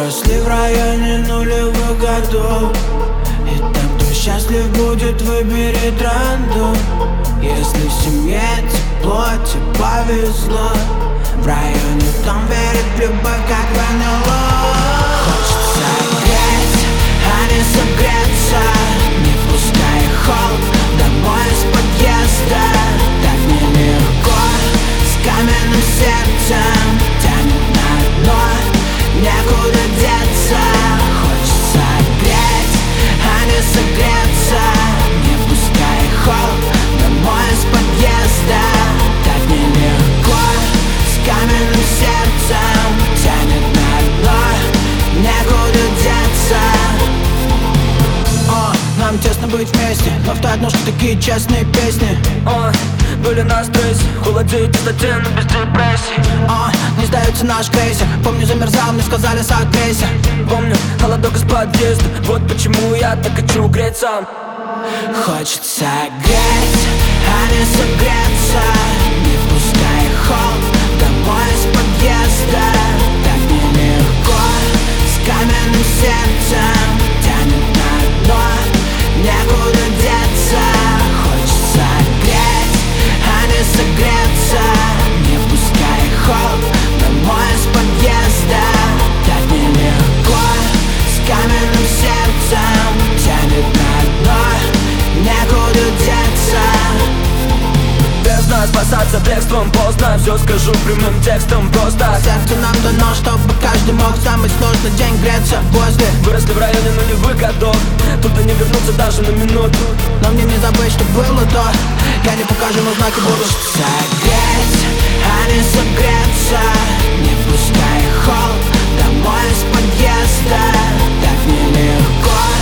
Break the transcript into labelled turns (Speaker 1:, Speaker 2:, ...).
Speaker 1: Выросли в районе нулевых годов, и там, кто счастлив будет, выберет рандом. Если в семье тепло, тебе повезло. В районе там верит в любовь, как в НЛО. Хочется греть, а не согреться. Не пускай холод домой из подъезда. Так нелегко, с каменным сердцем. Тянет на дно, некуда деться. Хочется греть, а не согреться. Не пускай холод домой из подъезда. Так нелегко, с каменным сердцем. Тянет на дно, некуда деться. Нам тесно быть вместе, но в той однушке такие честные песни.
Speaker 2: Были на стрессе, холодеет тесноте, но без депрессии.
Speaker 1: Не сдается наш крейсер. Помню, замерзал, мне сказали согрейся.
Speaker 2: Помню холодок из подъезда, вот почему я так хочу греться.
Speaker 1: Хочется греть, а не согреться. Не пускай холод домой из подъезда. Так нелегко, с каменным сердцем. Тянет на дно, некуда деться. Хочется греть, а не согреться. Не пускай холод домой из подъезда. Так нелегко, с каменным сердцем. Тянет на дно, некуда деться.
Speaker 2: Без нас спасаться бегством поздно. Все скажу прямым текстом просто.
Speaker 1: Сердце нам дано, чтобы каждый мог в самый сложный день греться возле.
Speaker 2: Выросли в районе нулевых годов, туда не вернуться даже на минуту.
Speaker 1: Но мне не забыть, что было то. Я не покажу, но знаки будут. Хочется греть, а не согреться. Не пускай холод домой из подъезда. Так нелегко,